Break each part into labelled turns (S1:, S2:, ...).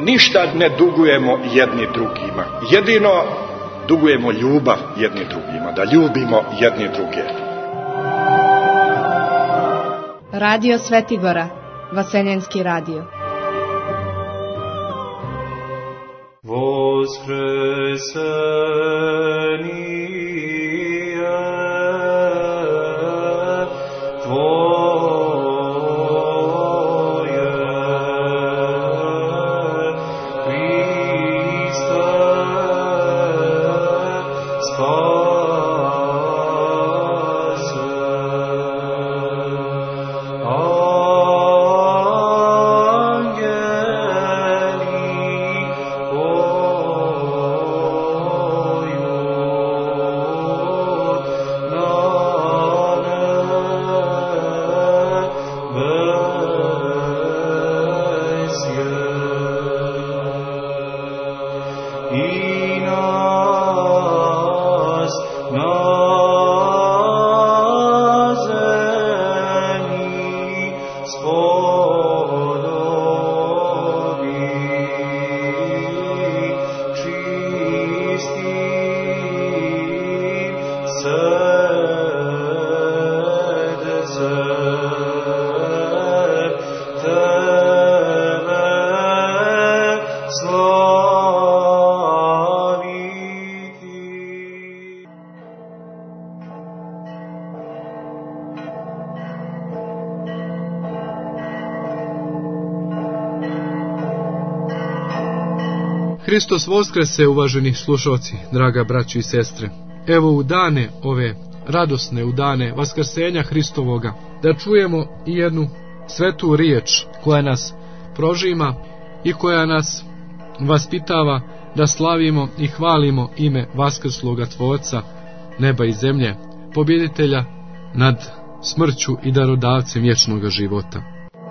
S1: ništa ne dugujemo jedni drugima. Jedino dugujemo ljubav jedni drugima, da ljubimo jedni druge.
S2: Radio Svetigora, Vaseljenski radio.
S3: Hristos Voskrese, uvaženi slušalci, draga braćo i sestre. Evo u dane ove radosne, u dane Vaskrsenja Hristovoga, da čujemo i jednu svetu riječ koja nas prožima i koja nas vaspitava da slavimo i hvalimo ime Vaskrsloga Tvorca neba i zemlje, pobjeditelja nad smrću i darodavcem vječnoga života.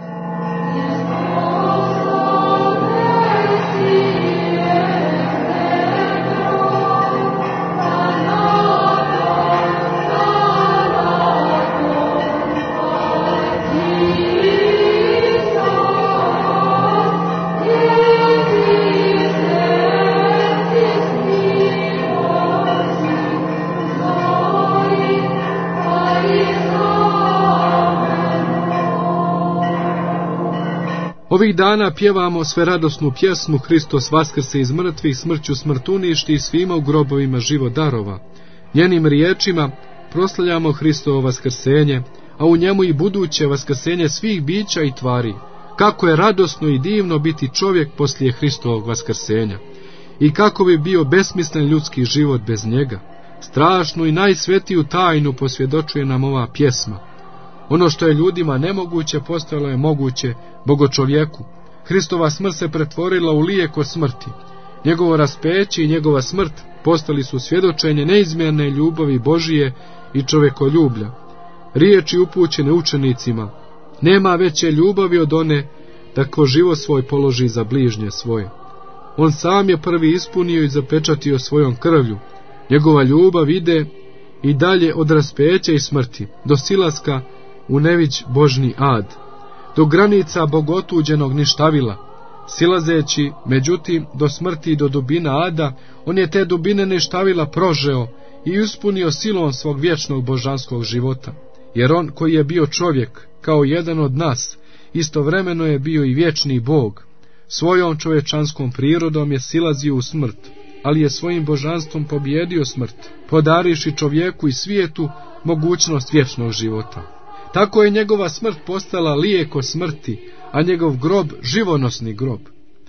S3: Ovih dana pjevamo sve radosnu pjesmu Hristos vaskrse iz mrtvih, smrću smrt uništi i svima u grobovima život darova. Njenim riječima proslavljamo Hristovo vaskrsenje, a u njemu i buduće vaskrsenje svih bića i tvari. Kako je radosno i divno biti čovjek poslije Hristovog vaskrsenja. I kako bi bio besmislen ljudski život bez njega. Strašnu i najsvetiju tajnu posvjedočuje nam ova pjesma. Ono što je ljudima nemoguće postalo je moguće bogočovjeku. Hristova smrt se pretvorila u lijeko smrti. Njegovo raspeće i njegova smrt postali su svjedočenje neizmjerne ljubavi Božije i čovjekoljublja. Riječi upućene učenicima: nema veće ljubavi od one da ko život svoj položi za bližnje svoje. On sam je prvi ispunio i zapečatio svojom krvlju. Njegova ljubav ide i dalje od raspeća i smrti do silaska u nević Božni ad, do granica bogotuđenog ništavila. Silazeći, međutim, do smrti i do dubina ada, on je te dubine ništavila prožeo i ispunio silom svog vječnog božanskog života. Jer on koji je bio čovjek, kao jedan od nas, istovremeno je bio i vječni Bog. Svojom čovječanskom prirodom je silazio u smrt, ali je svojim božanstvom pobjedio smrt, podariši čovjeku i svijetu mogućnost vječnog života. Tako je njegova smrt postala lijeko smrti, a njegov grob živonosni grob.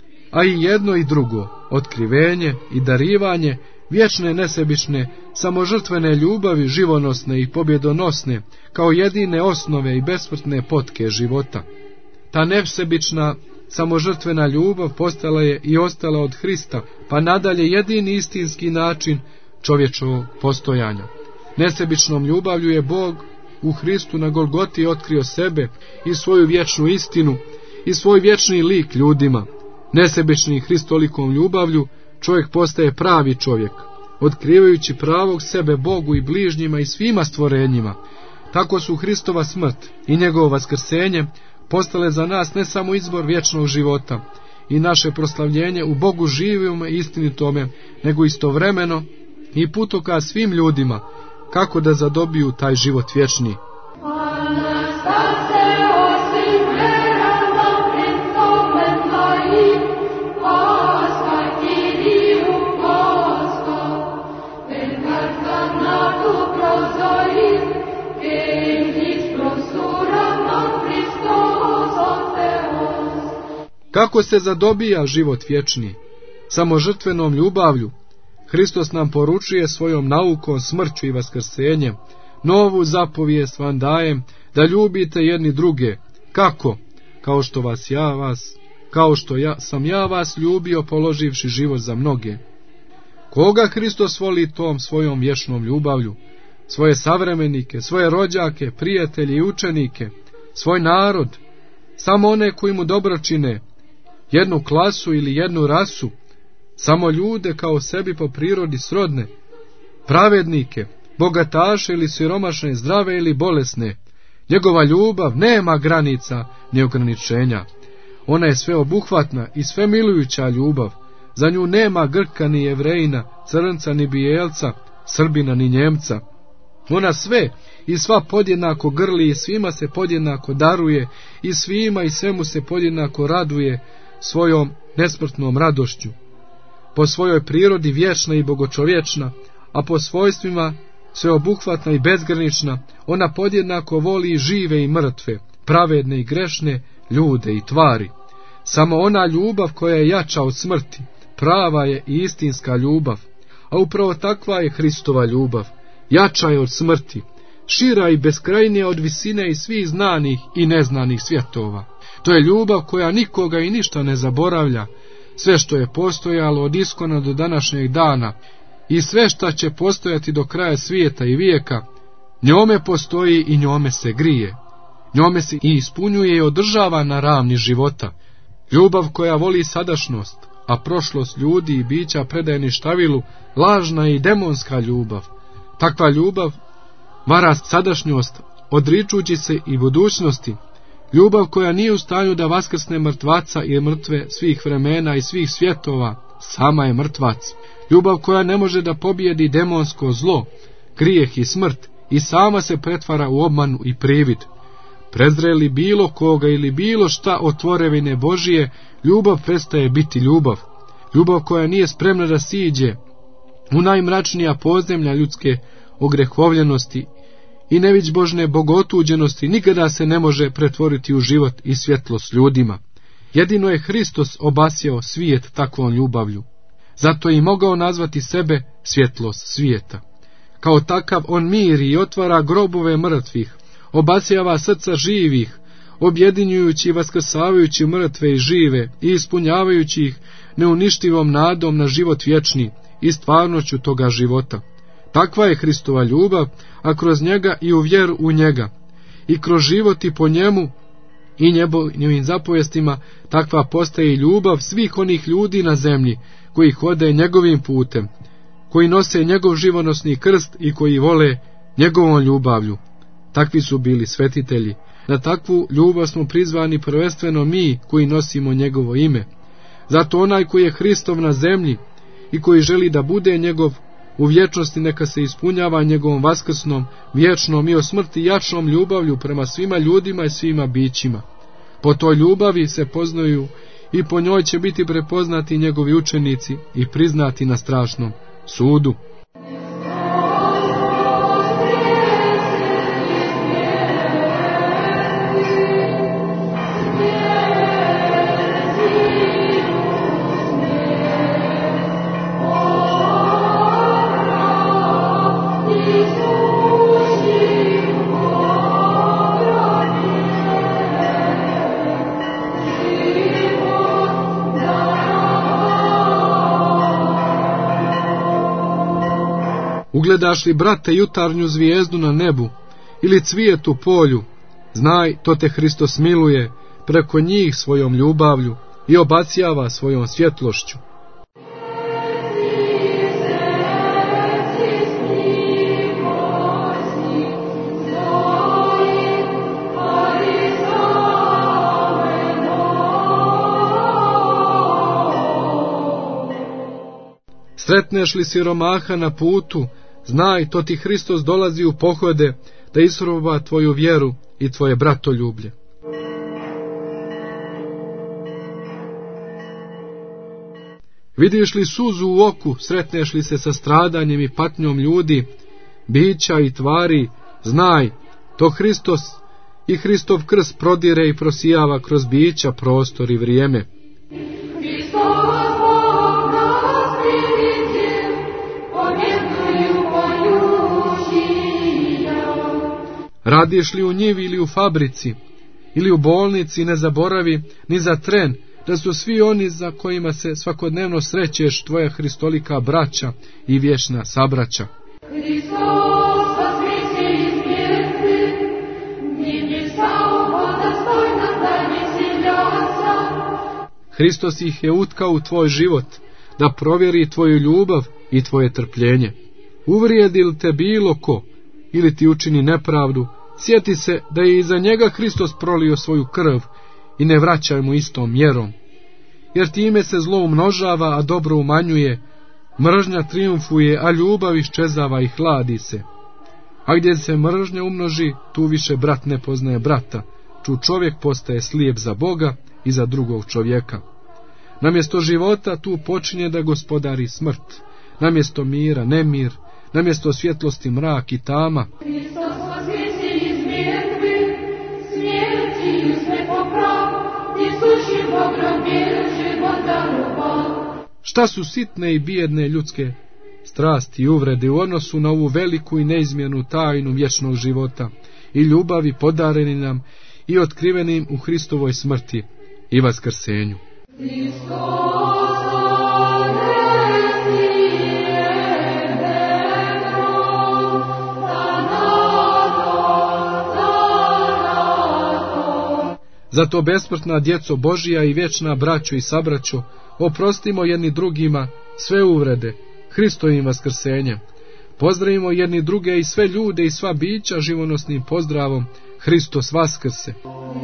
S3: A i jedno i drugo, otkrivenje i darivanje vječne nesebične, samožrtvene ljubavi živonosne i pobjedonosne, kao jedine osnove i besmrtne potke života. Ta nesebična, samožrtvena ljubav postala je i ostala od Hrista, pa nadalje jedini istinski način čovječovog postojanja. Nesebičnom ljubavlju je Bog u Hristu na Golgoti otkrio sebe i svoju vječnu istinu i svoj vječni lik ljudima. Nesebičnim Hristolikom ljubavlju čovjek postaje pravi čovjek, otkrivajući pravog sebe Bogu i bližnjima i svima stvorenjima. Tako su Hristova smrt i njegovo vaskrsenje postale za nas ne samo izbor vječnog života i naše proslavljenje u Bogu živome i istinitome, nego istovremeno i putokaz svim ljudima kako da zadobiju taj život vječni. Kako se zadobija život vječni? Samo žrtvenom ljubavlju. Hristos nam poručuje svojom naukom, smrću i vaskrsenjem. Novu zapovijest vam dajem, da ljubite jedni druge. Kako? Kao što sam ja vas ljubio, položivši život za mnoge. Koga Hristos voli tom svojom vječnom ljubavlju? Svoje savremenike, svoje rođake, prijatelje i učenike, svoj narod, samo one koji mu dobro čine, jednu klasu ili jednu rasu, samo ljude kao sebi po prirodi srodne, pravednike, bogataše ili siromašne, zdrave ili bolesne. Njegova ljubav nema granica ni ograničenja. Ona je sveobuhvatna i svemilujuća ljubav. Za nju nema Grka ni Jevrejina, crnca ni bijelca, Srbina ni Njemca. Ona sve i sva podjednako grli i svima se podjednako daruje i svima i svemu se podjednako raduje svojom nesmrtnom radošću. Po svojoj prirodi vječna i bogočovječna, a po svojstvima sveobuhvatna i bezgranična, ona podjednako voli žive i mrtve, pravedne i grešne, ljude i tvari. Samo ona ljubav koja je jača od smrti, prava je i istinska ljubav, a upravo takva je Hristova ljubav. Jača je od smrti, šira i beskrajnija od visine i svih znanih i neznanih svjetova. To je ljubav koja nikoga i ništa ne zaboravlja, sve što je postojalo od iskona do današnjeg dana i sve što će postojati do kraja svijeta i vijeka, njome postoji i njome se grije. Njome se i ispunjuje i održava na ravni života. Ljubav koja voli sadašnost, a prošlost ljudi i bića predaje ništavilu, lažna i demonska ljubav. Takva ljubav vara sadašnjost, odričući se i budućnosti. Ljubav koja nije u stanju da vaskrsne mrtvaca i mrtve svih vremena i svih svjetova, sama je mrtvac. Ljubav koja ne može da pobijedi demonsko zlo, grijeh i smrt i sama se pretvara u obmanu i privid. Prezreli bilo koga ili bilo šta od tvorevine Božije, ljubav prestaje biti ljubav. Ljubav koja nije spremna da siđe u najmračnija podzemlja ljudske ogrehovljenosti i neviđbožne bogotuđenosti, nikada se ne može pretvoriti u život i svjetlost ljudima. Jedino je Hristos obasjao svijet takvom ljubavlju. Zato je i mogao nazvati sebe svjetlost svijeta. Kao takav on miri i otvara grobove mrtvih, obasjava srca živih, objedinjujući i vaskrsavajući mrtve i žive i ispunjavajući ih neuništivom nadom na život vječni i stvarnoću toga života. Takva je Hristova ljubav, a kroz njega i u vjeru u njega, i kroz život i po njemu i njegovim zapovjestima, takva postaje ljubav svih onih ljudi na zemlji koji hode njegovim putem, koji nose njegov živonosni krst i koji vole njegovom ljubavlju. Takvi su bili svetitelji. Na takvu ljubav smo prizvani prvenstveno mi koji nosimo njegovo ime. Zato onaj koji je Hristov na zemlji i koji želi da bude njegov u vječnosti, neka se ispunjava njegovom vaskrsnom, vječnom i o smrti jačnom ljubavlju prema svima ljudima i svima bićima. Po toj ljubavi se poznaju i po njoj će biti prepoznati njegovi učenici i priznati na strašnom sudu. Ugledaš li, brate, jutarnju zvijezdu na nebu ili cvijet u polju, znaj, to te Hristos miluje preko njih svojom ljubavlju i obasjava svojom svjetlošću. Sretneš li siromaha na putu, znaj, to ti Hristos dolazi u pohode da isproba tvoju vjeru i tvoje bratoljublje. Vidiš li suzu u oku, sretneš li se sa stradanjem i patnjom ljudi, bića i tvari, znaj, to Hristos i Hristov krst prodire i prosijava kroz bića, prostor i vrijeme. Radiš li u njivi ili u fabrici, ili u bolnici, ne zaboravi ni za tren da su svi oni za kojima se svakodnevno srećeš tvoja hristolika braća i vječna sabraća. Hristos ih je utkao u tvoj život, da provjeri tvoju ljubav i tvoje trpljenje. Uvrijedi li te bilo ko, ili ti učini nepravdu, sjeti se da je i za njega Hristos prolio svoju krv i ne vraćaj mu istom mjerom. Jer time se zlo umnožava, a dobro umanjuje, mržnja triumfuje, a ljubav iščezava i hladi se. A gdje se mržnja umnoži, tu više brat ne poznaje brata, tu čovjek postaje slijep za Boga i za drugog čovjeka. Namjesto života tu počinje da gospodari smrt, namjesto mira nemir, namjesto svjetlosti mrak i tama. Šta su sitne i bijedne ljudske strasti i uvrede u odnosu na ovu veliku i neizmjernu tajnu vječnog života i ljubavi podareni nam i otkrivenim u Hristovoj smrti i vaskrsenju. Zato besmrtna djeco Božija i vječna braćo i sabraćo, oprostimo jedni drugima sve uvrede Hristovim vaskrsenjem. Pozdravimo jedni druge i sve ljude i sva bića živonosnim pozdravom Hristos vaskrse.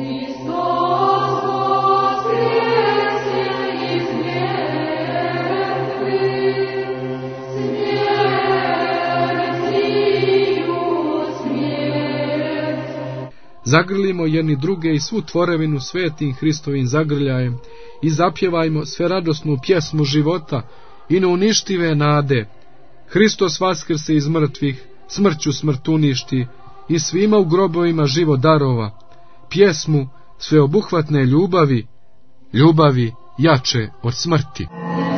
S3: Zagrlimo jedni druge i svu tvorevinu svetim Hristovim zagrljajem i zapjevajmo sve radosnu pjesmu života i neuništive nade. Hristos vaskrse iz mrtvih, smrću smrt uništi i svima u grobovima život darova. Pjesmu sveobuhvatne ljubavi, ljubavi jače od smrti.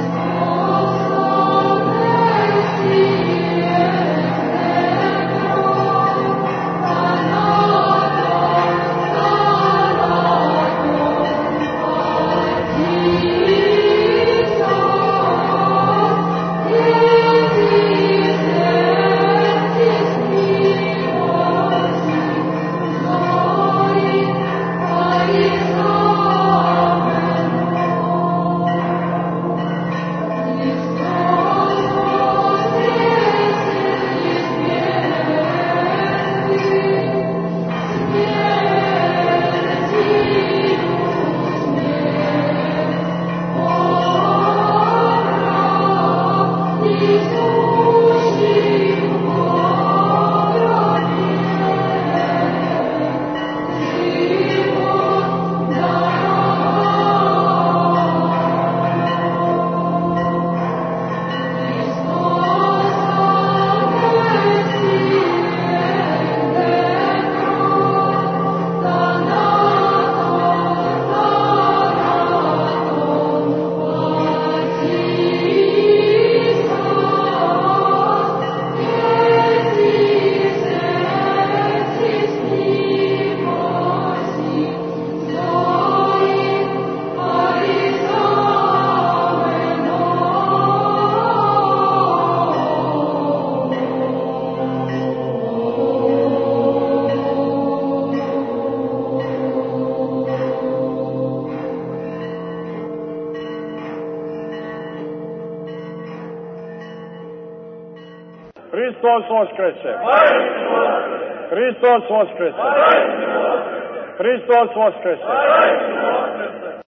S4: Hristos Voskrese! Hristos Voskrese! Hristos Voskrese!